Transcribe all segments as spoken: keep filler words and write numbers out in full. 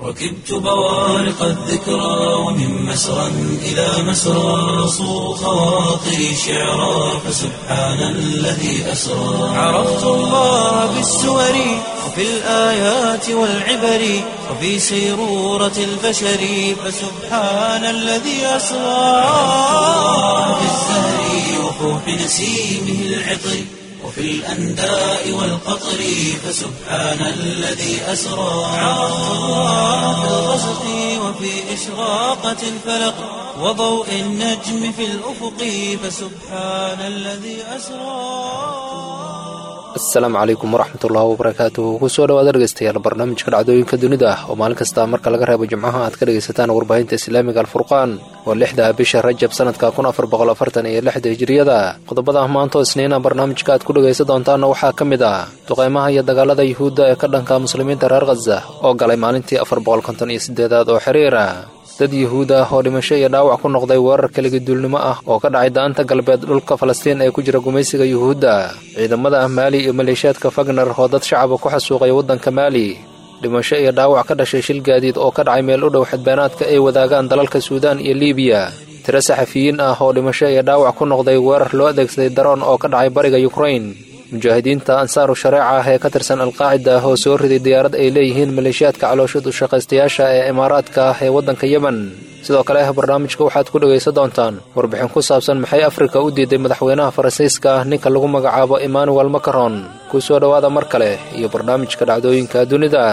ركبت بوارق الذكرى ومن مسرى إلى مسرى صو خواطري شعرا فسبحان الذي أسرى عرفت الله بالسور وفي الآيات والعبر وفي سيرورة البشر فسبحان الذي أسرى في الزهر وفوح نسيمه العطر وفي الأنداء والقطر فسبحان الذي أسرى عرفت الله في الغسق وفي إشراقة الفلق وضوء النجم في الأفق فسبحان الذي أسرى. asalaamu calaykum waraxmatullaahi wabarakaatuh kusoo dhawaad dhegeystayaal barnaamijka dhacdooyinka dunida ah oo maalin kasta marka laga reebo jimcaha aad ka dhegaysataan warbaahinta islaamiga alfurqaan waa lixda bisha rajab sanadka kun afar boqol afartan iyo lixda hijriyada qodobada maanta oo isniina barnaamijka aad ku dhegaysan doontaana waxaa ka mid ah duqeymaha iyo dagaalada yuhuudda ee ka dhanka muslimiinta reer khaza oo galay maalintii afar boqol konton iyo sideedaad oo xiriira dad yuhuud ah oo dhimasho iyo dhaawac ku noqday weerar keligiduulnimo ah oo ka dhacay daanta galbeed dhulka falastiin ee ku jira gumaysiga yuhuudda ciidamada maali iyo maleeshiyaadka fagner oo dad shacaba ku xasuuqay waddanka maali dhimasho iyo dhaawac ka dhashay shil gaadiid oo ka dhacay meel u dhow xadbeenaadka ay wadaagaan dalalka suudaan iyo liibiya tiro saxafiyiin ah oo dhimasho iyo dhaawac ku noqday weerar loo adeegsaday daroon oo ka dhacay bariga yukrain mujaahidiinta ansaaru shareeca ah ee ka tirsan alqaacida ah oo soo riday diyaarad ay leeyihiin maleeshiyaadka calooshad u shaqaystayaasha ee imaaraadka ah ee waddanka yemen sidoo kale barnaamijka waxaad ku dhegaysan doontaan warbixin ku saabsan maxay afrika u diiday madaxweynaha faransiiska ah ninka lagu magacaabo emmanuel macron ku soo dhowaada mar kale iyo barnaamijka dhacdooyinka dunida.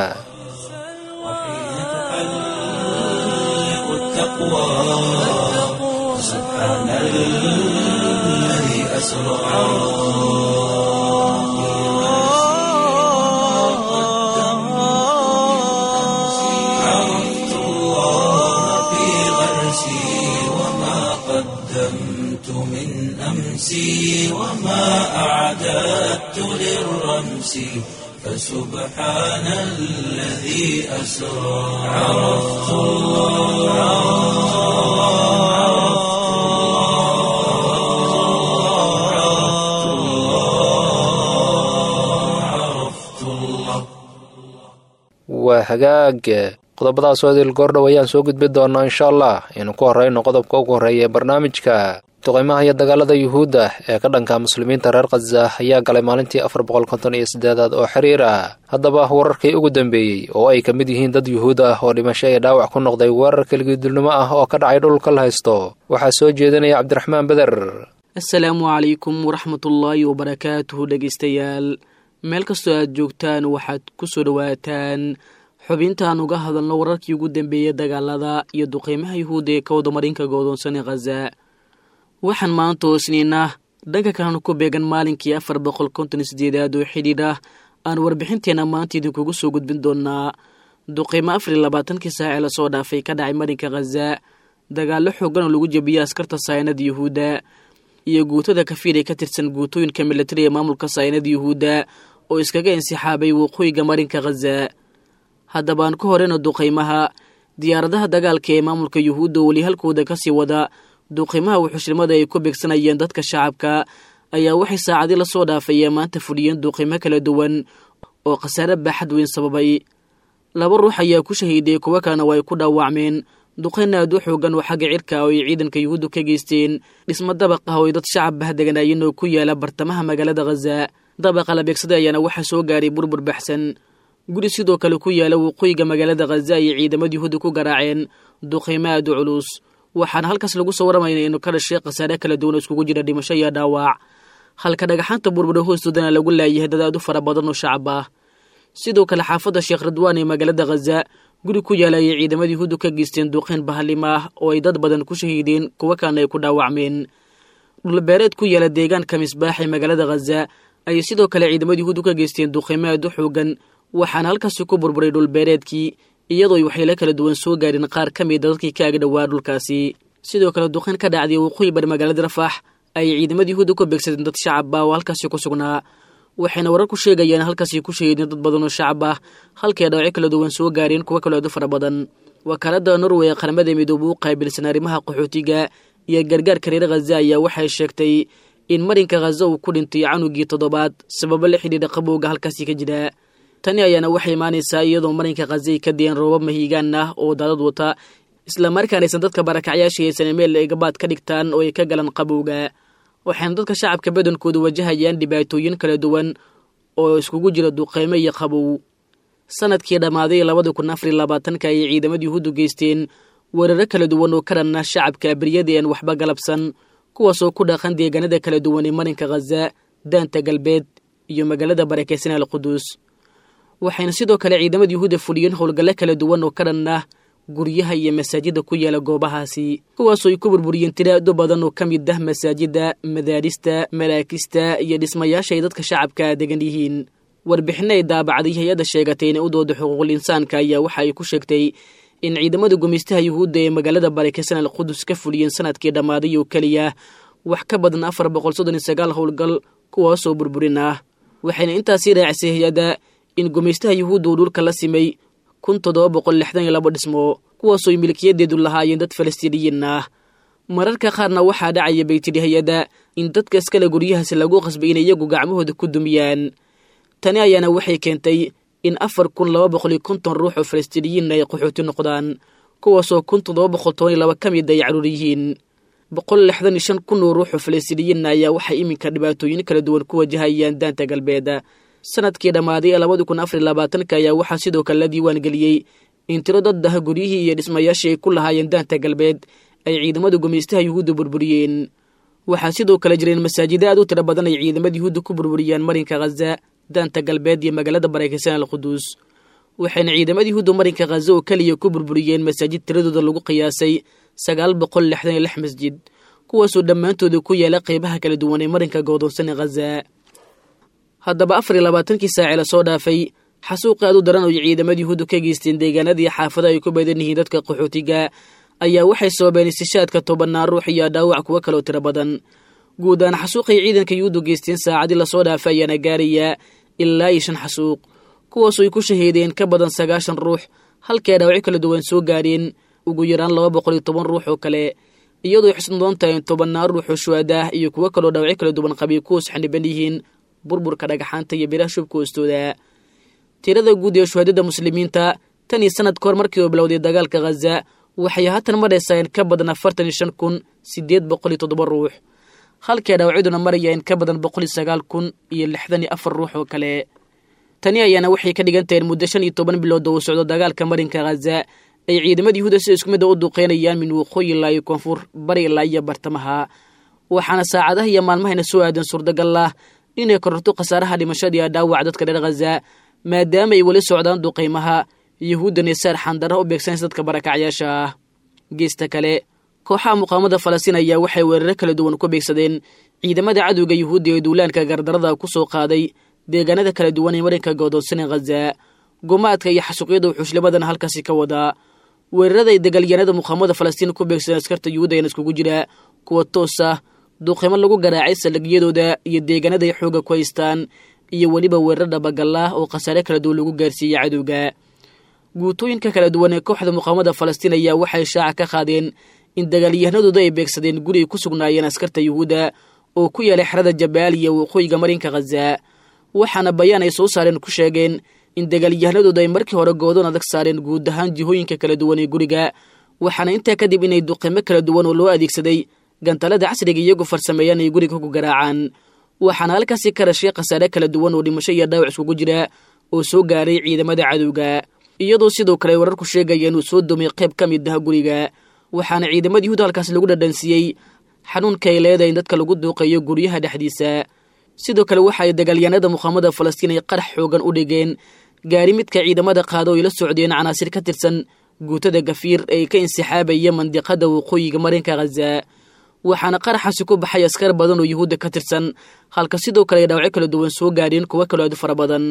وما أعددت للرمس فسبحان الذي أسرى عرفت الله عرفت الله عرفت الله وهجاج qodobadaas oo idil goordhow ayaan soo gudbi doonaa insha allah inuu ku horeyno qodobka ugu horeeya ee barnaamijka duqeymaha iyo dagaalada yuhuudda ee ka dhanka muslimiinta reer khaza ayaa galay maalintii afar boqol konton iyo sideedaad oo xiriir ah haddaba wararkii ugu dambeeyey oo ay ka mid yihiin dad yuhuud ah oo dhimasho iyo dhaawac ku noqday weerar keligiidulnimo ah oo ka dhacay dhulka la haysto waxaa soo jeedinaya cabdiraxmaan beder. assalaamu calaykum waraxmatullaahi wabarakaatuhu dhegeystayaal meel kastoo aad joogtaan waxaad ku soo dhowaataan xubintaan uga hadalno wararkii ugu dambeeyey dagaalada iyo duqeymaha yuhuudda ee ka wada marinka go'doonsan ee khaza waxaan maanta hoosniinaa dhanka kalena ku beegan maalinkii afar boqol konton iyo sideedaad oo xidhiidh ah aan warbixinteenna maanta idinkugu soo gudbin doonaa duqeymo afar iyo labaatankii saac ee lasoo dhaafay ka dhacay marinka khaza dagaallo xoogan oo lagu jebiyey askarta saynada yuhuudda iyo guutada kafiir ee ka tirsan guutooyinka militari ee maamulka saynada yuhuudda oo iskaga insixaabay waqooyiga marinka khaza haddaba aan ku horeyno duqeymaha diyaaradaha dagaalka ee maamulka yuhuudda weli halkooda kasii wada duqeymaha wuxushlimada ay ku beegsanayeen dadka shacabka ayaa waxay saacadii lasoo dhaafayeen maanta fudhiyeen duqeymo kala duwan oo khasaare baaxad weyn sababay laba ruux ayaa ku shahiiday kuwa kalena waa ay ku dhaawacmeen duqeyn aad u xoogan oo xagga cirka oo ay ciidanka yuhuuddu ka geysteen dhismo dabaq ah oo ay dad shacab bah deganaayeen oo ku yaala bartamaha magaalada khaza dabaqa la beegsaday ayaana waxaa soo gaaray burbur baxsan guri sidoo kale ku yaala waqooyiga magaalada khaza ayay ciidamada yuhuudda ku garaaceen duqeymo aad u culus waxaana halkaas lagu soo waramayna inuu ka dhashay khasaare kala duwan oo iskugu jira dhimasho iyo dhaawac halka dhagaxaanta burbura hoostoodana lagu laayahay dad aad u fara badan oo shacab ah sidoo kale xaafadda sheekh ridwaan ee magaalada khaza guri ku yaala ayay ciidamada yuhuuddu ka geysteen duqeyn bahalima ah oo ay dad badan ku shahiideen kuwa kalena ay ku dhaawacmeen dhulbeereed ku yaala deegaanka misbaax ee magaalada khaza ayay sidoo kale ciidamada yuhuuddu ka geysteen duqeymo aad u xoogan waxaana halkaasi ku burburay dhulbeereedkii iyadoo ay waxyeelo kala duwan soo gaareen qaar ka mida dadkii ka ag dhowaa dhulkaasi sidoo kale duqeyn ka dhacday waqooyi bari magaalada rafax ayay ciidamada yuhuudda ku beegsadeen dad shacab ah oo halkaasi ku sugnaa waxayna warar ku sheegayaan halkaasi ku shahiideen dad badan oo shacab ah halkii dhaawacyo kala duwan soo gaareen kuwa kale oo fara badan wakaalada Norway ee qaramada midoobe u qaabilsan arrimaha qaxootiga iyo gargaarka reer Gaza ayaa waxay sheegtay in marinka Gaza uu ku dhintay canugii toddobaad sabab la xidhiidha qabowga halkaasi ka jira tani ayaana waxay imaanaysaa iyadoo marinka Ghaza ka deen roobab mahiigaan ah oo daadad wata isla markaana aysan dadka barakacyaasha aysan meel ay gabaad ka dhigtaan oo ay ka galan qabowga waxaan dadka shacabka badankoodu wajahayaan dhibaatooyin kala duwan oo iskugu jira duqeymo iyo qabow sanadkii dhamaaday laba kun afar iyo labaatan ay ciidamada Yuhuuddu geysteen weeraro kala duwan oo ka dhan ah shacabka abriyada aan waxba galabsan kuwaas oo ku dhaqan deegaanada kala duwan ee marinka Ghaza daanta galbeed iyo magaalada barakeysan al-Qudus waxayna sidoo kale ciidamada Yuhuudda fuliyeen howlgalo kala duwan oo ka dhan ah guryaha iyo masaajida ku yaala goobahaasi kuwaas oo ay ku burburiyeen tiraado badan oo kamid ah masaajida madaarista malaakista iyo dhismayaasha ay dadka shacabka degan yihiin warbixinay daabacday hay'adda sheegatay in u doodo xuquuqul insaanka ayaa waxa ay ku sheegtay in ciidamada gumeystaha Yuhuudda ee magaalada barakeysan al-Qudus ka fuliyeen sanadkii dhamaaday oo kaliya wax ka badan afar boqol soddon iyo sagaal howlgal kuwaas oo burburin ah waxayna intaasi raacisay hay'adda in gumeystaha Yuhuudda uu dhulka la simay kun toddoba boqol lixdan iyo laba dhismo kuwaas oo milkiyadeedu lahaayeen dad Falastiiniyiin ah mararka qaarna waxaa dhacaya baytiri hay'adda in dadka iskale guryahaasi lagu qasbay in iyagu gacmahooda ku dumiyaan tani ayaana waxay keentay in afar kun laba boqol iyo konton ruux oo Falastiiniyiin ay qaxooti noqdaan kuwaas oo kun toddoba boqol toban iyo laba ka mid ay caruur yihiin boqol lixdan iyo shan kun oo ruux oo Falastiiniyiin ayaa waxay iminka dhibaatooyin kala duwan ku wajahayaan daanta galbeed sanadkii dhamaaday laba kun afar iyo labaatan ayaa waxaa sidoo kale la diiwaan geliyay in tiro dad ah guryihii iyo dhismayaashii ay ku lahaayeen daanta galbeed ay ciidamada gumeystaha Yuhuudda burburiyeen waxaa sidoo kale jireen masaajid aad u tiro badan ay ciidamada Yuhuudda ku burburiyaan marinka Ghaza daanta galbeed iyo magaalada barakeysan al-Qudus waxayna ciidamada Yuhuudda marinka Ghaza oo kaliya ku burburiyeen masaajid tiradooda lagu qiyaasay sagaal boqol lixdan iyo lix masjid kuwaas oo dhammaantood ku yaala qaybaha kala duwan ee marinka go'doonsan ee Ghaza haddaba afar iyo labaatankii saac la soo dhaafay xasuuq aad u daran oo ciidamada Yuhuuddu ka geysteen deegaanadii xaafadaha ay ku badan yihiin dadka qaxootiga ayaa waxay sababeen istishaadka tobanaan ruux iyo dhaawac kuwa kale oo tiro badan guud ahaan xasuuqay ciidanka Yuhuuddu geysteen saacadii la soo dhaafay ayaana gaaraya ilaa iyo shan xasuuq kuwaas oo ay ku shahiideen ka badan sagaashan ruux halkii dhaawacyo kala duwan soo gaareen ugu yaraan laba boqol iyo toban ruux oo kale iyadoo xusn doontahay tobanaan ruux oo shuhada ah iyo kuwa kale oo dhaawacyo kala duwan qabay kuwaas xaniban yihiin burburka dhagaxaanta iyo biraha shubka hoostooda tirada guud ee shuhadada muslimiinta tan iyo sanad ka hor markii uu bilowday dagaalka Ghaza waxay haatan maraysaa ka badan afartan iyo shan kun sideed boqol iyo toddoba ruux halkii dhaawacyaduna marayaan ka badan boqol iyo sagaal kun iyo lixdan iyo afar ruux oo kale tani ayaana waxay ka dhigan tahay muddo shan iyo toban bilood oo socdo dagaalka marinka Ghaza ay ciidamada Yuhuudda si isku mid ah u duqeynayaan min waqooyi ilaa iyo koonfur bari ilaa iyo bartamaha waxaana saacadaha iyo maalmahayna soo aadan suurtagal ah inay kororto khasaaraha dhimashada iyo dhaawac dadka reer Ghaza maadaama ay wali socdaan duqeymaha Yuhuudda neesaar xandara u beegsan dadka barakacyaasha ah geesta kale kooxaha muqaamada Falastiin ayaa waxay weeraro kala duwan ku beegsadeen ciidamada cadowga Yuhuudda ee duulaanka gardarada ku soo qaaday deegaanada kala duwan ee marinka go'doonsan ee Ghaza gumaadka iyo xasuuqyada xushlimadan halkaasi ka wada weerarada dagaalyahanada muqaamada Falastiin ku beegsan askarta Yuhuudda ee iskugu jira kuwa toos ah duqeymo lagu garaacay salagyadooda iyo deegaanada ay xooga ku haystaan iyo waliba weerar dhabagal ah oo khasaare kala duwan lagu gaarsiiyay cadowga guutooyinka kala duwan ee kooxda muqaamada Falastiin ayaa waxay shaaca ka qaadeen in dagaalyahanadooda ay beegsadeen guri ay ku sugnaayeen askarta Yuhuudda oo ku yaala xerada Jabaaliya waqooyiga marinka Ghaza waxaana bayaan ay soo saareen ku sheegeen in dagaalyahanadooda ay markii hore goodoon adag saareen guud ahaan jihooyinka kala duwan ee guriga waxaana intaa kadib inay duqeymo kala duwan oo loo adeegsaday gantalada casriga iyagu farsameeyaan ay guriga ku garaacaan waxaana halkaasi ka rashay khasaare kala duwan oo dhimasho iyo dhaawac iskugu jira oo soo gaaray ciidamada cadowga iyadoo sidoo kale wararku sheegayeen uu soo dumay qayb ka mid ah guriga waxaana ciidamada Yuhuudda halkaas lagu dhadhansiyay xanuunka ay leedahay dadka lagu duuqayo guryaha dhexdiisa sidoo kale waxa ay dagaalyahanada muqaamada Falastiin ay qarax xoogan u dhigeen gaari midka ciidamada qaado ay la socdeen canaasir ka tirsan guutada gafiir ee ka insixaabaya mandiqada waqooyiga marinka Ghaza waxaana qaraxaasi ku baxay askar badan oo Yuhuudda ka tirsan halka sidoo kale dhaawacyo kala duwan soo gaareen kuwa kale oo fara badan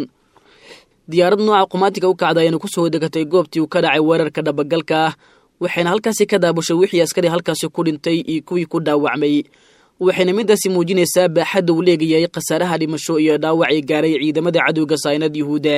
diyaarad nooca qumaatiga u kacday inuu ku soo degatay goobtii uu ka dhacay weerarka dhabagalka ah waxayna halkaasi ka daabushay wixii askari halkaasi ku dhintay iyo kuwii ku dhaawacmay waxayna midaasi muujinaysaa baaxadda uu leeyahay khasaaraha dhimasho iyo dhaawac ay gaaray ciidamada cadowga saynad Yuhuudda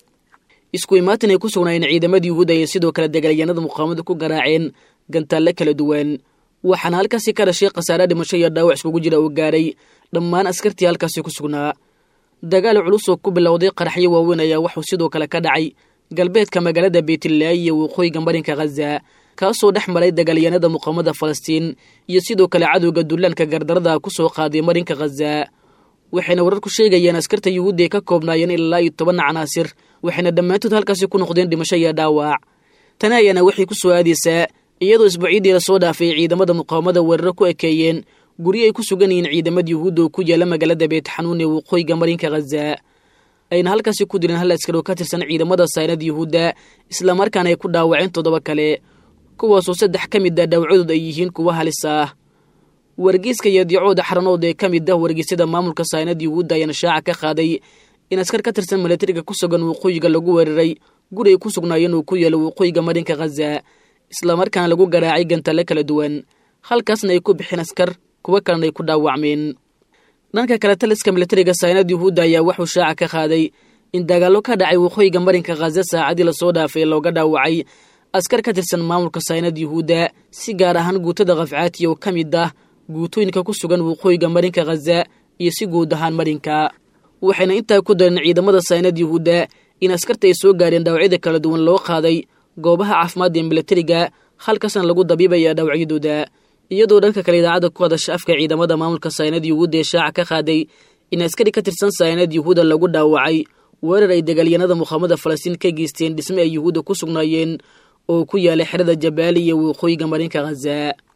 isku imaatin ay ku sugnaayeen ciidamada Yuhuudda iyo sidoo kale dagaalyahanada muqaamada ku garaaceen gantaale kala duwan waxaana halkaasi ka rashay khasaare dhimasho iyo dhaawac iskugu jira oo gaaray dhammaan askartii halkaasi ku sugnaa dagaal culus oo ku bilowday qaraxyo waaweyn ayaa wuxuu sidoo kale ka dhacay galbeedka magaalada Beytlaahi iyo waqooyiga marinka Gaza kaasoo dhex maray dagaalyahanada muqaawamada Falastiin iyo sidoo kale cadowga duulaanka gardarada ku soo qaaday marinka Gaza waxayna warar ku sheegayeen askarta Yuhuudda ka koobnaayeen ilaa iyo toban canaasir waxayna dhammaantood halkaas ku noqdeen dhimasho iyo dhaawac tan ayana waxay ku soo aadaysaa iyadoo isbuuciidii la soo dhaafay ciidamada muqaawamada weerar ku ekeeyeen guri ay ku sugan yihiin ciidamada Yuhuudda oo ku yaala magaalada Beyt Xanuun ee waqooyiga marinka Gaza ayna halkaas ku direen hal askari oo ka tirsan ciidamada Saynad Yuhuudda isla markaana ay ku dhaawaceen toddoba kale kuwaasoo saddex ka mid ah dhaawacooda ay yihiin kuwa halis ah wargeyska iyo diicooda xaranood ee ka mid ah wargeysyada maamulka Saynad Yuhuudda ayana shaaca ka qaaday in askar ka tirsan militariga ku sugan waqooyiga lagu weeraray guri ay ku sugnaayeen oo ku yaala waqooyiga marinka Gaza isla markaana lagu garaacay gantaale kala duwan halkaasna ay ku bixin askar kuwa kalena ay ku dhaawacmeen dhanka kale taliska militariga Saynad Yuhuudda ayaa wuxuu shaaca ka qaaday in dagaalo ka dhacay waqooyiga marinka Gaza saacadii la soo dhaafay looga dhaawacay askar ka tirsan maamulka Saynad Yuhuudda si gaar ahaan guutada Qafcaati oo ka mid ah guutooyinka ku sugan waqooyiga marinka Gaza iyo si guud ahaan marinka waxayna intaa ku dareen ciidamada Saynad Yuhuudda in askarta ay soo gaareen dhaawacyada kala duwan loo qaaday goobaha caafimaad ee militariga halkaasna lagu dabiibaya dhaawacyadooda iyadoo dhanka kale idaacada ku hadasha afka ciidamada maamulka Saynad Yuhuudda ee shaaca ka qaaday in askari ka tirsan Saynad Yuhuudda lagu dhaawacay weerar ay dagaalyahanada muqaawamada Falastiin ka geysteen dhisme ay Yuhuudda ku sugnaayeen oo ku yaala xerada Jabaali iyo waqooyiga marinka Gaza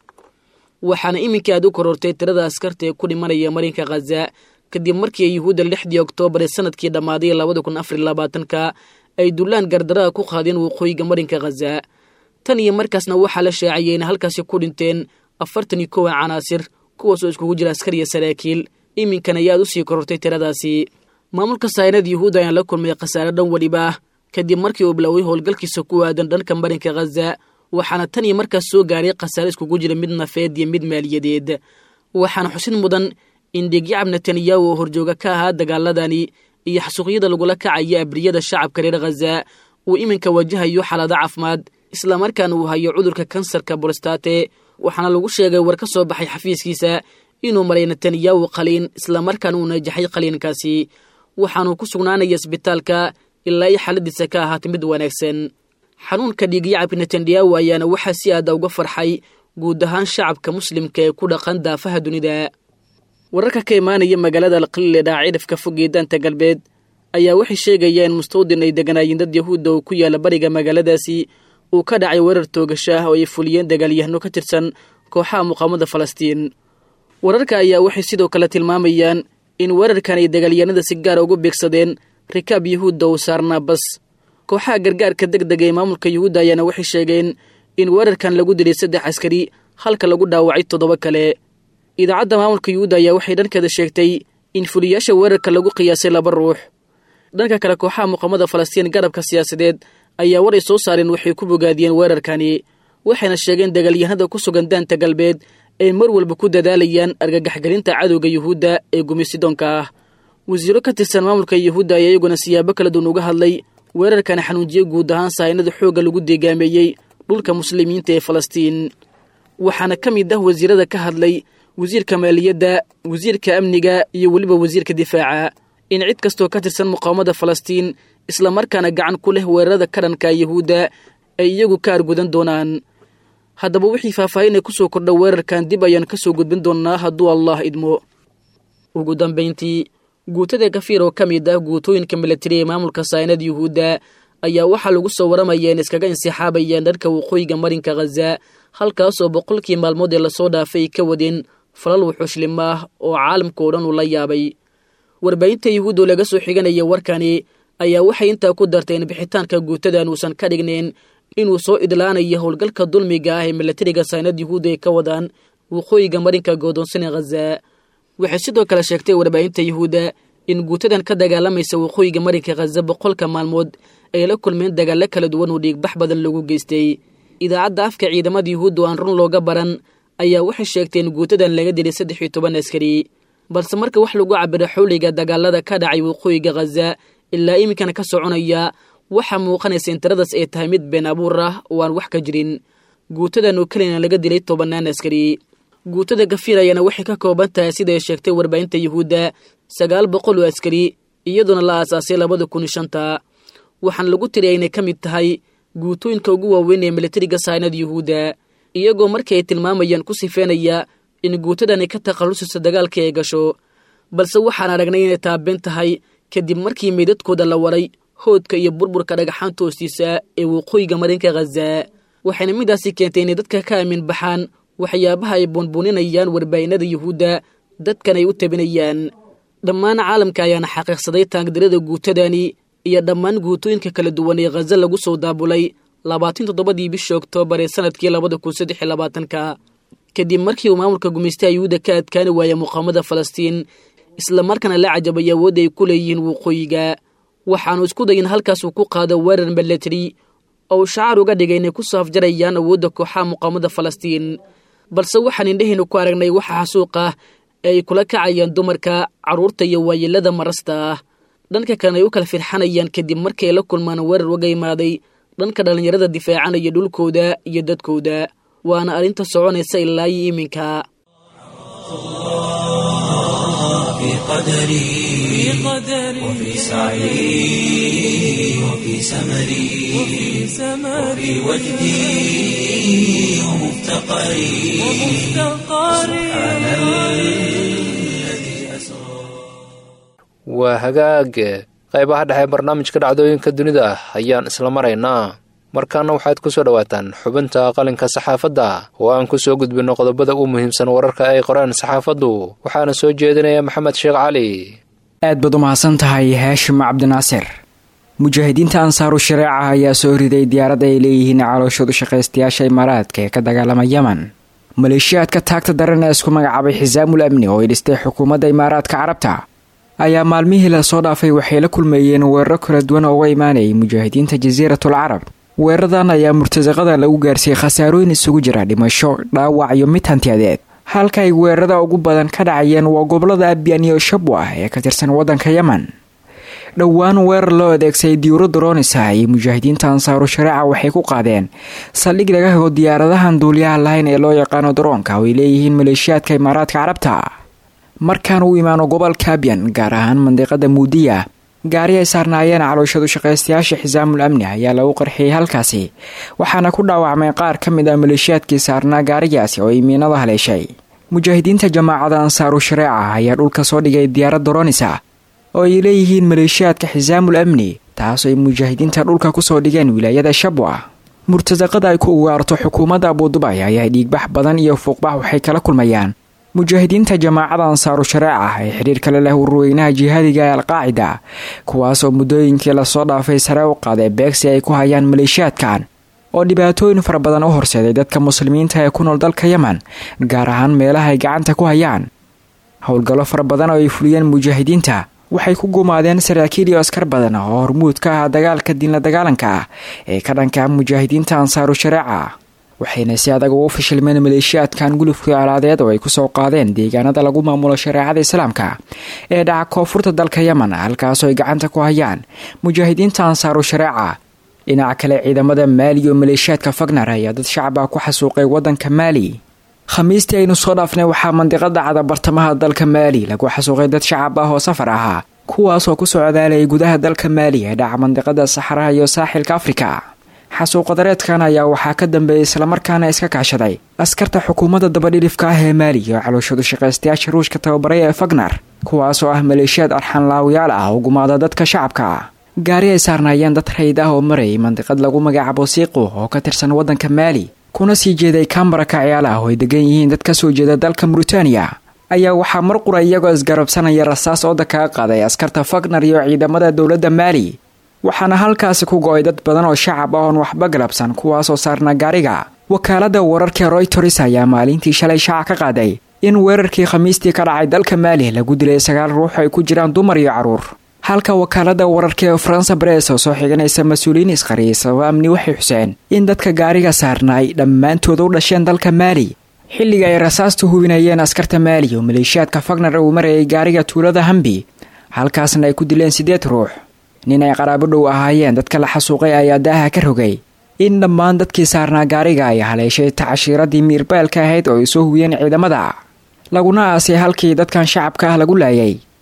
waxaana iminka aad u korortay tirada askarta ee ku dhimanaya marinka Gaza kadib markii Yuhuudda lixdii Oktoobar ee sanadkii dhamaaday laba kun afar iyo labaatan ay duulaan gardarada ku qaadeen waqooyiga marinka Gaza tan iyo markaasna waxaa la shaaciyay in halkaas ku dhinteen afartan iyo kow canaasir kuwaas oo iskugu jira askar iyo saraakiil iminkana ayaa u sii korortay tiradaasi maamulka Saynad Yuhuudda ayaa la kulmay khasaare dhan waliba kadib markii uu biloway howlgalkiisa ku aadan dhanka marinka Gaza waxaana tan iyo markaas soo gaaray khasaare iskugu jira mid nafeed iyo mid maaliyadeed waxaana xusid mudan in Dhigyacab Netanyahu oo horjooga ka ahaa dagaaladani iyo xasuuqyada lagula kacaya abriyada shacabka reer Gaza uu iminka wajahayo xaalado caafimaad isla markaana uu hayo cudurka kansarka prostate waxaana lagu sheegay war ka soo baxay xafiiskiisa inuu maray Netanyahu qaliin isla markaana uu najaxay qaliinkaasi waxaanu ku sugnaanaya isbitaalka ilaa ay xaaladiisa ka ahaato mid wanaagsan xanuunka Dhigyacab Netanyahu ayaana waxa si aad uga farxay guud ahaan shacabka muslimka ee ku dhaqan daafaha dunida wararka ka imaanaya magaalada Al-Qil ee dhaacidafka fogeedanta galbeed ayaa waxay sheegayaan mustawdin ay deganaayeen dad Yahuud oo ku yaala bariga magaaladaasi uu ka dhacay weerar toogasho ah oo ay fuliyeen dagaalyahano ka tirsan kooxaha muqaawamada Falastiin wararka ayaa waxay sidoo kale tilmaamayaan in weerarkan ay dagaalyahanada si gaar ah ugu beegsadeen rikaab Yahuud oo saarnaa bas kooxaha gargaarka degdega ee maamulka Yahuudda ayaana waxay sheegeen in weerarkan lagu dilay saddex askari halka lagu dhaawacay toddoba kale idaacadda maamulka Yahuudda ayaa waxay dhankeeda sheegtay in fuliyaasha weerarka lagu qiyaasay laba ruux dhanka kale kooxaha muqaawamada Falastiin garabka siyaasadeed ayaa war ay soo saareen waxay ku bogaadiyeen weerarkani waxayna sheegeen dagaalyahanada ku sugan daanta galbeed ay mar walba ku dadaalayaan argagaxgelinta cadowga Yahuudda ee gumeysidoonka ah wasiiro ka tirsan maamulka Yahuudda ayaa iyaguna siyaabo kala duwan uga hadlay weerarkani xanuunjiye guud ahaan Saynada xooga lagu deegaameeyay dhulka muslimiinta ee Falastiin waxaana ka mid ah wasiirada ka hadlay wasiirka maaliyadda wasiirka amniga iyo waliba wasiirka difaaca in cid kastoo ka tirsan muqaawamada Falastiin isla markaana gacan ku leh weerarada ka dhanka Yahuudda ay iyagu ka argudan doonaan haddaba wixii faahfaahin ku soo kordha weerarkan dib ayaan ka soo gudbin doonaa hadduu Allah idmo ugu dambeyntii guutada Gafiir oo ka mid ah guutooyinka militari ee maamulka Saynad Yuhuudda ayaa waxaa lagu soo waramayeen iskaga insixaabayeen dhanka waqooyiga marinka Gaza halkaas oo boqolkii maalmood ee la soo dhaafay ka wadeen falal wuxuushlim ah oo caalamka oo dhan u la yaabay warbaahinta Yahuudda laga soo xiganaya warkani ayaa waxay intaa ku darteen bixitaanka guutadan uusan ka dhignayn inuu soo idlaanayo howlgalka dulmiga ah ee militariga Saynad Yuhuudda ee ka wadaan waqooyiga marinka go'doonsan ee Gaza waxay sidoo kale sheegtay warbaahinta Yahuudda in guutadan ka dagaalamaysa waqooyiga marinka Gaza boqolka maalmood ay la kulmeen dagaalo kala duwan oo dhiigbax badan lagu geystay idaacadda afka ciidamada Yahuudda aan run looga baran ayaa waxay sheegteen guutadan laga dilay saddex iyo toban askari balse marka wax lagu cabiro xawliga dagaalada ka dhacay waqooyiga Gaza ilaa iminkana ka soconaya waxa muuqanaysa in tiradaas ay tahay mid been abuur ah oo aan wax ka jirin guutadan oo kaliya laga dilay tobanaan askari guutada Gafiir ayana waxay ka kooban tahay sida ay sheegtay warbaahinta Yahuudda sagaal boqol oo askari iyadoona la aasaasay labada kun iyo shanta waxaana lagu tiriyay inay ka mid tahay guutooyinka ugu waaweyn ee militariga saynada yuhuudda iyagoo markii ay tilmaamayaan ku sifeenaya in guutadani ka takhallusaysa dagaalka ay gasho balse waxaan aragnay inay taabeen tahay kadib markii meydadkooda la waray hoodka iyo burburka dhagaxaanta hoostiisa ee waqooyiga marinka Gaza waxayna midaasi keentay inay dadka ka aamin baxaan waxyaabaha ay boonbooninayaan warbaahinada yuhuudda dadkan ay u tabinayaan dhammaan caalamka ayaana xaqiiqsaday taangdarada guutadani iyo dhammaan guutooyinka kala duwan ee Gaza lagu soo daabulay labaatan iyo toddobadii bishii Oktoobar ee sanadkii labada kun saddex iyo labaatanka kadib markii uu maamulka gumeystaha yuhuudda ka adkaani waayay muqaamada Falastiin isla markaana la cajabay awoodda ay ku leeyihiin waqooyiga waxaanu isku dayin halkaas uu ku qaado weerar military oo shacaar uga dhigay inay ku saafjarayaan awoodda kooxaha muqaamada Falastiin balse waxaan indhahaynu ku aragnay waxa xasuuq ah ay kula kacayaan dumarka carruurta iyo waayeelada marasta ah dhanka kale ay u kala firxanayaan kadib markay la kulmaan weerar uga imaaday dhanka dhalinyarada difaacanaya dhulkooda iyo dadkooda waana arrinta soconaysa ilaa iyo iminka في قدري وفي سعي وفي سمري وفي وجدي ومفتقري سبحان الذي أسرى waa hagaag qaybaha dhexe barnaamijka dhacdooyinka dunida ayaan isla maraynaa markaana waxaad ku soo dhawaataan xubinta qalinka saxaafadda oo aan ku soo gudbinno qodobada u muhiimsan wararka ay qoraan saxaafaddu waxaana soo jeedinaya maxamed sheekh cali aad baad u mahadsan tahay haashim cabdinaasir mujaahidiinta ansaaru shareeca ayaa soo riday diyaarad ay leeyihiin calooshoodu shaqaystayaasha imaaraadka ee ka dagaalama yemen maleeshiyaadka taagta daran ee isku magacaabay xisaamul amni oo ay dhistay xukuumadda imaaraadka carabta ayaa maalmihii lasoo dhaafay waxay la kulmeeyeen weeraro kala duwan oo uga imaanayay mujaahidiinta jasiiratul carab weeraradan ayaa murtasaqada lagu gaarsiiyey khasaarooyin isugu jira dhimasho dhaawac iyo mid hantiyadeed halka ay weerarada ugu badan ka dhacayeen waa gobolada Abyan iyo Shabwa ee ka tirsan waddanka Yemen dhowaan weerar loo adeegsaday diyaarad droonisa ay mujaahidiinta ansaaru shareeca waxay ku qaadeen saldhig laga hago diyaaradahan duuliyaha lahayn ee loo yaqaano droonka oo ay leeyihiin maleeshiyaadka imaaraadka carabta markaan uu imaano gobolka Abyan gaar ahaan mandiqada Muudiya gaari ay saarnaayeen calooshadu shaqaystayaasha xisaamul amni ayaa lagu qarxiyay halkaasi waxaana ku dhaawacmay qaar ka mid ah maleeshiyaadkii saarnaa gaarigaasi oo imiinada haleeshay mujaahidiinta jamaacada ansaaru shareeca ayaa dhulka soo dhigay diyaarad droonisa oo ay leeyihiin maleeshiyaadka xisaamul amni taas oo ay mujaahidiinta dhulka ku soo dhigeen wilaayada Shabwa murtasaqada ay ku ugaarto xukuumadda Abu Dhabi ayaa dhiigbax badan iyo fuuqbax waxay kala kulmayaan mujaahidiinta jamaacada ansaaru shareeca ee xiriir kale leh ururweynaha jihaadiga ee al-qaacida kuwaas oo muddooyinkii la soo dhaafay sare u qaaday beegsi ay ku hayaan maleeshiyaadkan oo dhibaatooyin fara badan u horseeday dadka muslimiinta ee ku nool dalka Yemen gaar ahaan meelaha ay gacanta ku hayaan howlgallo fara badan oo ay fuliyeen mujaahidiinta waxay ku gumaadeen saraakiil iyo askar badan oo hormuud ka ah dagaalka diin la dagaalanka ah ee ka dhanka mujaahidiinta ansaaru shareeca waxayna si adag ugu fashilmeen maleeshiyaadkan gulufkii colaadeed oo ay ku soo qaadeen deegaanada lagu maamulo shareecada islaamka ee dhaca koonfurta dalka Yemen halkaas oo ay gacanta ku hayaan mujaahidiinta ansaaru shareeca dhinaca kale ciidamada Maali iyo maleeshiyaadka Fagnar ayaa dad shacab ah ku xasuuqay waddanka Maali khamiistii aynu soo dhaafnay waxaa mandiqada cada bartamaha dalka Maali lagu xasuuqay dad shacab ah oo safar ahaa kuwaas oo ku socdaalay gudaha dalka Maali ee dhaca mandiqada Saxaraha iyo saaxilka Afrika xasuuqadareedkan ayaa waxaa ka dambeeyay isla markaana iska kaashaday askarta xukuumadda dabadhilifka ah ee Maali iyo calooshadu shaqaystayaasha ruushka tababaray ee Fagnar kuwaas oo ah maleeshiyaad arxan laawayaal ah oo gumaada dadka shacabka gaari ay saarnaayeen dad rayd ah oo marayay mandiqad lagu magacaabo Siiqo oo ka tirsan waddanka Maali kuna sii jeeday Kambara ka ciyaal ah oo ay degan yihiin dad ka soo jeeda dalka Mauritania ayaa waxaa mar qura iyagoo isgarabsanaya rasaas oo dadka qaaday askarta Fagnar iyo ciidamada dowladda Maali waxaana halkaasi ku go'ay dad badan oo shacab ah oo waxba galabsan kuwaas oo saarna gaariga wakaalada wararka Reuters ayaa maalintii shalay shaaca ka qaaday in weerarkii khamiistii ka dhacay dalka Maali lagu dilay sagaal ruux ay ku jiraan dumar iyo caruur halka wakaalada wararka ee France Press oo soo xiganaysa mas'uuliyiin isqariisa oo amni waxay xuseen in dadka gaariga saarna ay dhammaantood u dhasheen dalka Maali xilliga ay rasaastu hubinayeen askarta Maali oo maleeshiyaadka Fagnar uu marayay gaariga tuulada Hambi halkaasna ay ku dileen sideed ruux nin ay qaraabo dhow ahaayeen dadka la xasuuqay ayaa daaha ka rogay in dhammaan dadkii saarnaa gaariga ay haleeshay tacashiiradii miirbeelka ahayd oo ay soo hubiyeen ciidamada laguna aasay halkii dadkan shacabka ah lagu laayay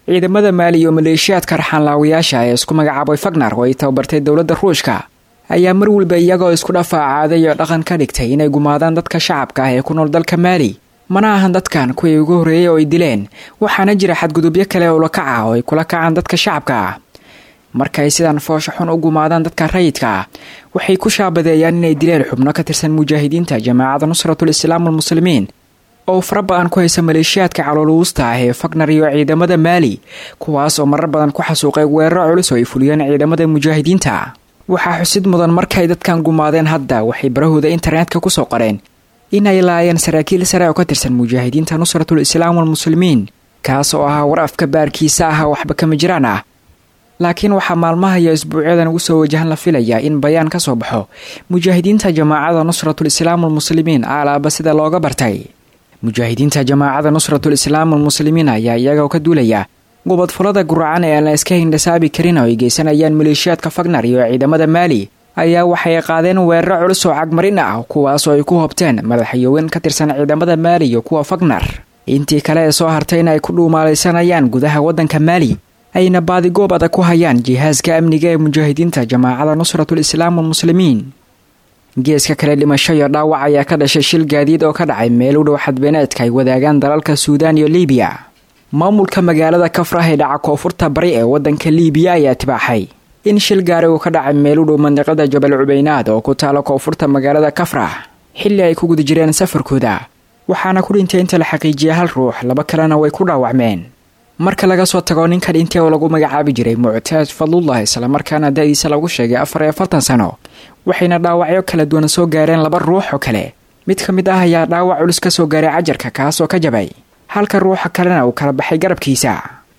ciidamada maali iyo maleeshiyaadka raxanlaawayaasha ee isku magacaabay fagnar oo ay tababartay dowladda ruushka ayaa mar walba iyagoo isku dhafaacaaday oo dhaqan ka dhigtay inay gumaadaan dadka shacabka ah ee ku nool dalka maali mana ahan dadkan kuwii ugu horreeyey oo ay dileen waxaana jira xadgudubyo kale oo la kaca oo ay kula kacaan dadka shacabka ah markay sidaan foosha xun u gumaadaan dadka rayidka ah waxay ku shaabadeeyaan inay dileen xubno ka tirsan mujaahidiinta jamaacada nusratul islaam almuslimiin oo fara badan ku haysa maleeshiyaadka calooluusta ah ee fagnar iyo ciidamada maali kuwaas oo marar badan ku xasuuqay weeraro culus oo ay fuliyeen ciidamada mujaahidiinta waxaa xusid mudan markay dadkan gumaadeen hadda waxay barahooda internetka kusoo qoreen inay laayeen saraakiil sare oo ka tirsan mujaahidiinta nusratul islaam almuslimiin kaas oo ahaa war afka baarkiisa ah waxba kama jiraan ah laakiin waxaa maalmaha iyo isbuucyadan ugu soo wajahan la filayaa in bayaan ka soo baxo mujaahidiinta jamaacada nusratul islaam almuslimiin alaaba sida looga bartay mujaahidiinta jamaacada nusratul islaam almuslimiin ayaa iyagoo ka duulaya gobodfulada guracan ee aan la iska hindhasaabi karin oo ay geysanayaan maleeshiyaadka fagnar iyo ciidamada maali ayaa waxay qaadeen weeraro culus oo cagmarin ah kuwaas oo ay ku hobteen madaxyooyin ka tirsan ciidamada maali iyo kuwa fagnar intii kale ee soo hartay in ay ku dhuumaalaysanayaan gudaha waddanka maali ayna baadigoob adag ku hayaan jihaaska amniga ee mujaahidiinta jamaacada nusratul islaam almuslimiin geeska kale dhimasho iyo dhaawac ayaa ka dhashay shil gaadiid oo ka dhacay meel u dhow xadbeeneedka ay wadaagaan dalalka suudaan iyo liibiya maamulka magaalada kafrah ee dhaca koonfurta bari ee waddanka liibiya ayaa tibaaxay in shil gaari uu ka dhacay meel u dhow mandiqada jabal cubeynaad oo ku taala koonfurta magaalada kafrah xilli ay ku guda jireen safarkooda waxaana ku dhintay inta la xaqiijiyay hal ruux laba kalena way ku dhaawacmeen marka laga soo tago ninka dhintay oo lagu magacaabi jiray muctaaj fadlullah islamarkaana da-diisa lagu sheegay afar iyo afartan sano waxayna dhaawacyo kala duwan soo gaareen laba ruux oo kale mid ka mid ah ayaa dhaawac culus ka soo gaaray cajarka kaasoo ka jabay halka ruuxa kalena uu kala baxay garabkiisa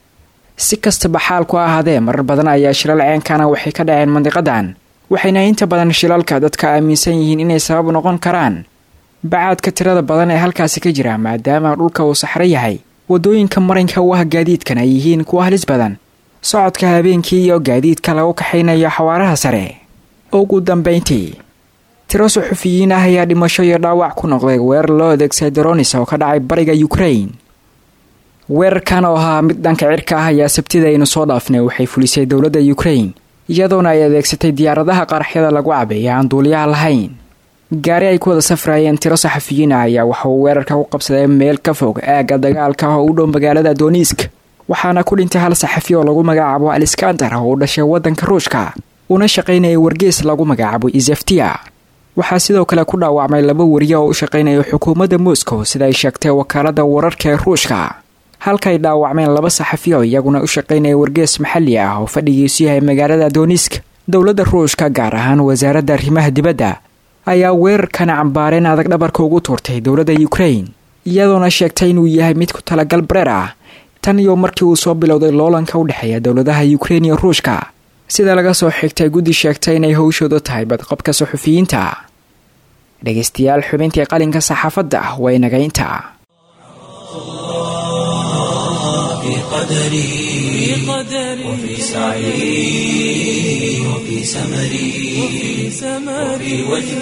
si kastaba xaalku ahaadee marar badan ayaa shilal ceenkana waxay ka dhaceen mandiqadan waxayna inta badan shilalka dadka aaminsan yihiin inay sabab noqon karaan bacaadka tirada badan ee halkaasi ka jira maadaama dhulka uu saxro yahay wadooyinka marinka u ah gaadiidkan ay yihiin kuwa halis badan socodka habeenkii iyo gaadiidka lagu kaxaynayo xawaaraha sare ugu dambayntii tiro suxufiyiin ah ayaa dhimasho iyo dhaawac ku noqday weerar loo adeegsaday dronis oo ka dhacay bariga ukraine weerarkan oo ahaa mid dhanka cirka ah ayaa sabtida aynu soo dhaafnay waxay fulisay dowladda ukraine iyadoona ay adeegsatay diyaaradaha qaraxyada lagu cabeeya aan duuliyaha lahayn gaari ay ku wada safrayeen tiro saxafiyiin ah ayaa waxa uu weerarka u qabsaday meel ka fog aagga dagaalka oo u dhow magaalada donisk waxaana ku dhintay hal saxafi oo lagu magacaabo aliskandar oo u dhashay waddanka ruushka una shaqaynayay wargees lagu magacaabo izeftia waxaa sidoo kale ku dhaawacmay laba wariye oo u shaqaynaya xukuumadda moscow sida ay sheegtay wakaaladda wararka ee ruushka halkaay dhaawacmeen laba saxafi oo iyaguna u shaqaynaya wargees maxalli ah oo fadhigiisu yahay magaalada donisk dowladda ruushka gaar ahaan wasaaradda arrimaha dibadda ayaa weerarkana cambaareen adag dhabarka ugu tuurtay dowladda ukraine iyadoona sheegtay inuu yahay mid ku talagal bareer ah tan iyo markii uu soo bilowday loolanka u dhexeeya dowladaha ukraine iyo ruushka sida laga soo xigtay guddi sheegtay inay howshoodu tahay badqabka suxufiyiinta dhegaystayaal xubintii qalinka saxaafadda ah waa inaga inta وفي سعي وفي سمري وفي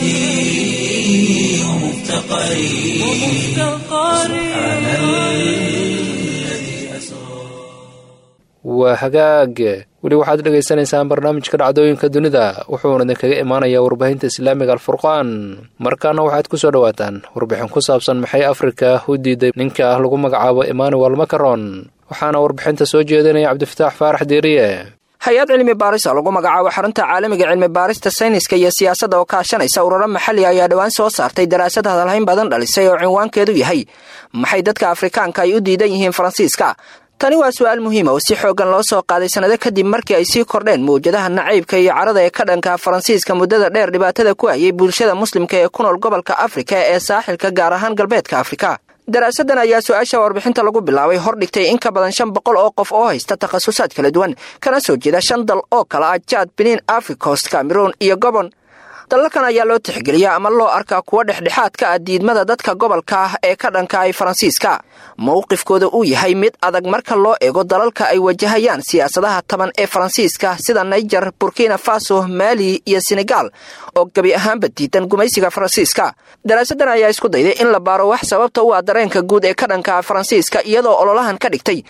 وجدي ومفتقري سبحان الذي أسرى. waa hagaag weli waxaad dhegaysanaysaan barnaamijka dhacdooyinka dunida wuxuuna idinkaga imaanayaa warbaahinta islaamiga alfurqaan markaana waxaad ku soo dhawaataan warbixin ku saabsan maxay afrika u diiday ninka ah lagu magacaabo emmanuel macron waxaana warbixinta soo jeedinaya cabdifataax faarax diiriye hay-ad cilmi baaris oo lagu magacaabo xarunta caalamiga cilmi baarista sayniska iyo siyaasadda oo kaashanaysa ururo maxalli ayaa dhowaan soo saartay daraasad hadalhayn badan dhalisay oo cinwaankeedu yahay maxay dadka afrikaanka ay u diidan yihiin faransiiska tani waa su'aal muhiima oo si xoogan loo soo qaaday sanado kadib markii ay sii kordheen mawjadaha nacaybka iyo carada ee ka dhanka faransiiska muddada dheer dhibaatada ku hayay bulshada muslimka ee ku nool gobolka afrika ee saaxilka gaar ahaan galbeedka afrika daraasadan ayaa su-aasha warbixinta lagu bilaabay hordhigtay in ka badan shan boqol oo qof oo haysta takhasusaad kala duwan kana soo jeeda shan dal oo kala ah jaad benin africost cameroon iyo gobon dalalkan ayaa loo tixgeliyaa ama loo arkaa kuwa dhexdhexaadka ah diidmada dadka gobolka ah ee ka dhanka ay faransiiska mowqifkooda uu yahay mid adag marka loo eego dalalka ay wajahayaan siyaasadaha taban ee faransiiska sida niger burkina faso mali iyo senegal oo gebi ahaanba diidan gumaysiga faransiiska daraasadan ayaa isku dayday in la baaro wax sababta u ah dareenka guud ee ka dhanka faransiiska iyadoo ololahan ka dhigtay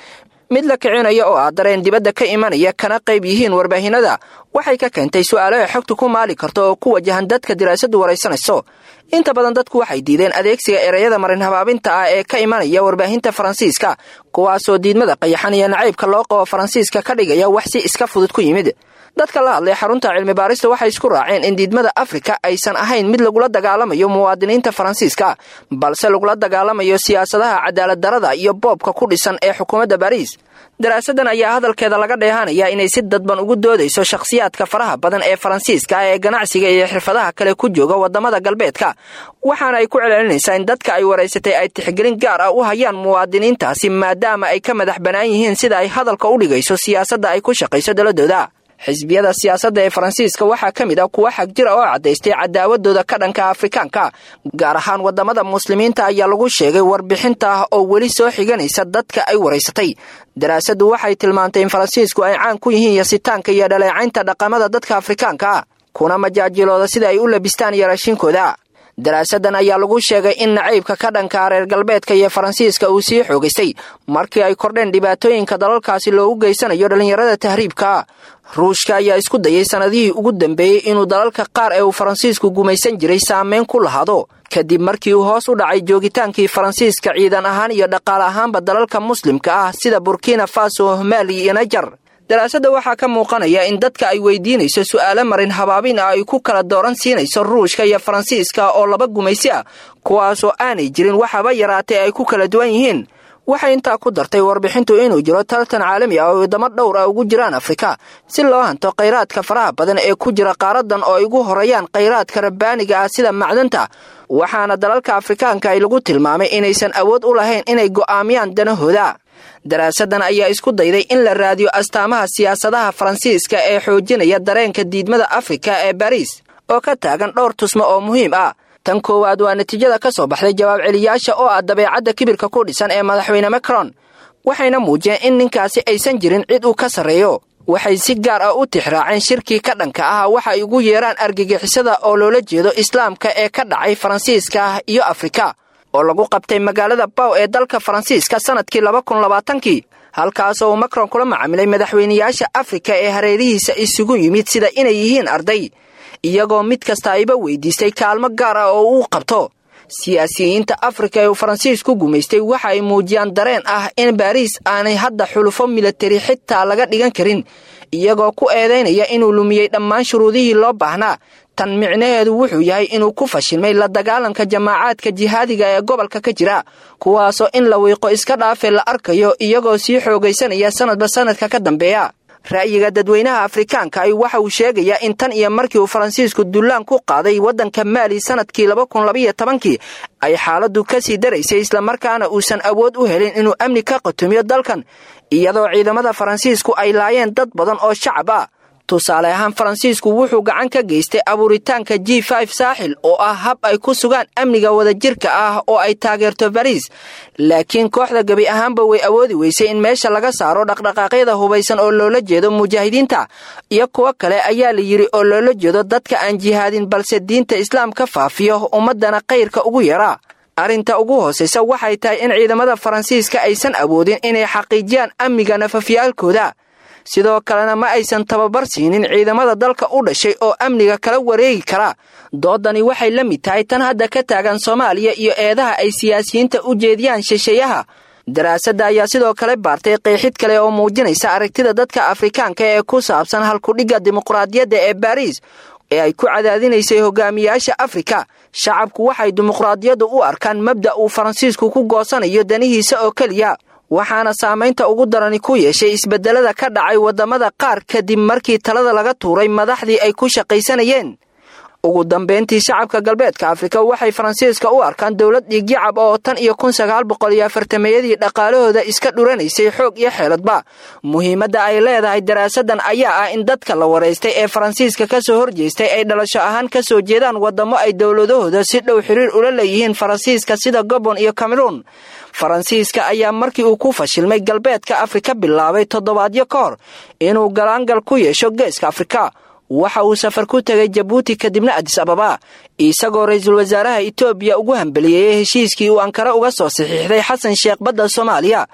mid la kicinayo oo ah dareen dibadda ka imanaya kana qayb yihiin warbaahinada waxay ka keentay su'aalo ay xogtu ku maali karto oo ku wajahan dadka daraasadu waraysanayso. inta badan dadku waxay diideen adeegsiga erayada marin habaabinta ah ee ka imanaya warbaahinta Faransiiska, kuwaasoo diidmada qayaxan iyo nacaybka loo qabo Faransiiska ka dhigaya wax si iska fudud ku yimid. dadka la hadlay xarunta cilmi baarista waxay isku raaceen in diidmada Afrika aysan ahayn mid lagula dagaalamayo muwaadiniinta Faransiiska, balse lagula dagaalamayo siyaasadaha cadaalad darrada iyo boobka ku dhisan ee xukuumadda Paris. daraasadan ayaa hadalkeeda laga dheehanaya inay si dadban ugu doodayso shakhsiyaadka faraha badan ee Faransiiska ee ganacsiga iyo xirfadaha kale ku jooga wadamada galbeedka, waxaana ay ku celcelinaysaa in dadka ay waraysatay ay tixgelin gaar ah u hayaan muwaadiniintaasi maadaama ay ka madax banaan yihiin sida ay hadalka u dhigayso siyaasadda ay ku shaqayso dowladooda. xisbiyada siyaasadda ee Faransiiska waxaa ka mid ah kuwa xag jira oo cadaystay cadaawadooda ka dhanka Afrikaanka, gaar ahaan wadamada muslimiinta ayaa lagu sheegay warbixinta oo weli soo xiganaysa dadka ay waraysatay. daraasadu waxay tilmaantay in Faransiisku ay caan ku yihiin yasitaanka iyo dhaleecaynta dhaqamada dadka Afrikaanka, kuna majaajilooda sida ay u labistaan iyo raashinkooda. daraasadan ayaa lagu sheegay in nacaybka ka dhanka reer galbeedka iyo Faransiiska uu sii xoogaystay markii ay kordheen dhibaatooyinka dalalkaasi loogu geysanayo dhalinyarada tahriibka. ruushka ayaa isku dayay sanadihii ugu dambeeyay inuu dalalka qaar ee uu Faransiisku gumaysan jiray saameyn ku lahaado kadib markii uu hoos u dhacay joogitaankii Faransiiska ciidan ahaan iyo dhaqaale ahaanba dalalka muslimka ah sida Burkina Faso, Mali iyo Niger. daraasada waxaa ka muuqanaya in dadka ay weydiinayso su'aalo marin habaabin ah ay ku kala dooran siinayso Ruushka iyo Faransiiska oo laba gumaysi ah, kuwaasoo aanay jirin waxaba yaraatay ay ku kala duwan yihiin. waxay intaa ku dartay warbixintu inuu jiro tartan caalami ah oo wadamo dhowr ah ugu jiraan Afrika si loo hanto kheyraadka faraha badan ee ku jira qaaradan oo ay ugu horeeyaan kheyraadka rabbaaniga ah sida macdanta, waxaana dalalka Afrikaanka ay lagu tilmaamay inaysan awood u lahayn inay go'aamiyaan danahooda. daraasadan ayaa isku dayday in la raadiyo astaamaha siyaasadaha Faransiiska ee xoojinaya dareenka diidmada Afrika ee Paris oo ka taagan dhowr tusmo oo muhiim ah. tan koowaad waa natiijada ka soo baxday jawaab celiyaasha oo ah dabeecadda kibirka ku dhisan ee madaxweyne Macron, waxayna muujiyeen in ninkaasi aysan jirin cid uu ka sareeyo. waxay si gaar ah u tixraaceen shirkii ka dhanka ah waxa ay ugu yeeraan argagixisada oo loola jeedo islaamka ee ka dhacay Faransiiska iyo Afrika oo lagu qabtay magaalada Pau ee dalka Faransiiska sanadkii laba kun iyo labaatan kii, halkaas oo Macron kula macaamilay madaxweynayaasha Afrika ee hareerihiisa isugu yimid sida inay yihiin arday, iyagoo mid kasta ayba weydiistay kaalmo gaar ah oo uu qabto. siyaasiyiinta Afrika ee Faransiisku gumaystay waxa ay muujiyaan dareen ah in Paris aanay hadda xulufo military xitaa laga dhigan karin, iyagoo ku eedeynaya inuu lumiyay dhammaan shuruudihii loo baahnaa. tan micnaheedu wuxuu yahay inuu ku fashilmay la dagaalanka jamaacaadka jihaadiga ee gobolka ka jira, kuwaasoo in la wiiqo iska dhaafay la arkayo iyagoo sii xoogaysanaya sanadba sanadka ka dambeeya. ra'yiga dadweynaha Afrikaanka ay waxa uu sheegayaa in tan iyo markii uu Faransiisku duulaan ku qaaday wadanka Mali sanadkii laba kun iyo laba iyo toban kii ay xaaladdu ka sii daraysay isla markaana uusan awood u helin inuu amni ka qatumiyo dalkan, iyadoo ciidamada Faransiisku ay laayeen dad badan oo shacab ah. tusaale ahaan Faransiisku wuxuu gacan ka geystay abuuritaanka G five Saaxil oo ah hab ay ku sugaan amniga wadajirka ah oo ay taageerto Paris, laakiin kooxda gabi ahaanba way awoodi weysay in meesha laga saaro dhaqdhaqaaqyada hubaysan oo loola jeedo mujaahidiinta iyo kuwa kale ayaa la yiri oo loola jeedo dadka aan jihaadin balse diinta islaamka faafiyo ummadana khayrka ugu yara. arinta ugu hooseysa waxay tahay in ciidamada Faransiiska aysan awoodin inay xaqiijiyaan amniga nafafyaalkooda, sidoo kalena ma aysan tababar siinin ciidamada dalka u dhashay oo amniga kala wareegi kara. doodani waxay la mid tahay tan hadda ka taagan Soomaaliya iyo eedaha ay siyaasiyiinta u jeediyaan shisheeyaha. daraasada ayaa sidoo kale baartay qeexid kale oo muujinaysa aragtida dadka Afrikaanka ee ku saabsan halkudhigga dimuqraadiyadda ee Paris ee ay ku cadaadinaysay hogaamiyaasha Afrika. shacabku waxay dimuqraadiyadda u arkaan mabda uu Faransiisku ku goosanayo danihiisa oo kaliya, waxaana saameynta ugu darani ku yeeshay isbedelada ka dhacay wadamada qaar kadib markii talada laga tuuray madaxdii ay ku shaqaysanayeen. ugu dambeyntii shacabka galbeedka Afrika waxay Faransiiska u arkaan dawlad dhiigyacab oo tan iyo kun sagaal boqol iyo afartan-meeyadii dhaqaalahooda iska dhuranaysay xoog iyo xeeladba. muhiimadda ay leedahay daraasadan ayaa ah in dadka la wareystay ee Faransiiska ka soo horjeestay ay dhalasho ahaan ka soo jeedaan wadamo ay dawladahooda si dhow xiriir ula leeyihiin Faransiiska sida Gabon iyo Cameroon. Faransiiska ayaa markii uu ku fashilmay galbeedka Afrika bilaabay toddobaadyo ka hor inuu galaangal ku yeesho geeska Afrika. waxa uu safar ku tagay Djibouti kadibna Addis Ababa, isagoo ra'iisul wasaaraha Itoobiya ugu hambeliyay heshiiskii uu Ankara uga soo saxiixday Xasan Sheekh badda Soomaaliya.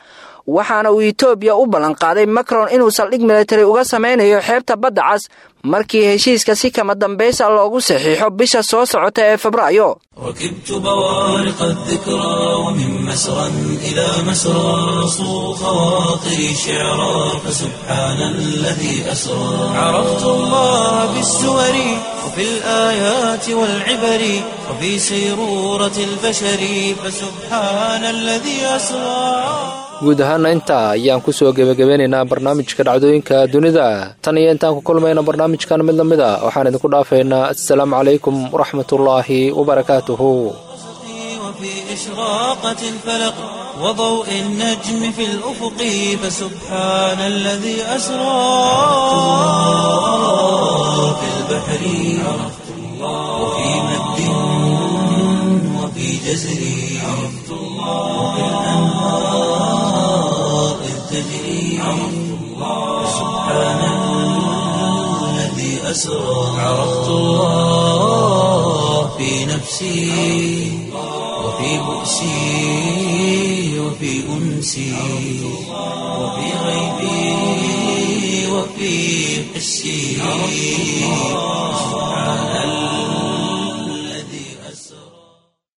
waxaana uu etoobiya u ballanqaaday macron inuu saldhig militari uga samaynayo xeebta badda cas markii heshiiska si kama dambaysa loogu saxiixo bisha soo socota ee febraayo. ركبت بوارق الذكرى ومن مسرى إلى مسرى صو خواطري شعرا فسبحان الذي أسرى عرفت الله بالسور وفي الآيات والعبر وفي سيرورة البشر فسبحان الذي أسرى. guud ahaana intaa ayaan ku soo gebagabeynaynaa barnaamijka dhacdooyinka dunida. tan iyo intaan ku kulmayna barnaamijkan mid lamid a waxaan idinku dhaafaynaa assalaamu calaykum waraxmatullaahi wabarakaatuhu. وفي إشراقة الفلق وضوء النجم في الأفق فسبحان الذي أسرى في البحر عرفت الله وفي مد وفي جزر عرفت الله وفي الأنهار إذ تجري عرفت الله سبحان الذي أسرى عرفت الله في نفسي وفي بؤسي وفي أنسي وفي غيبي وفي حسي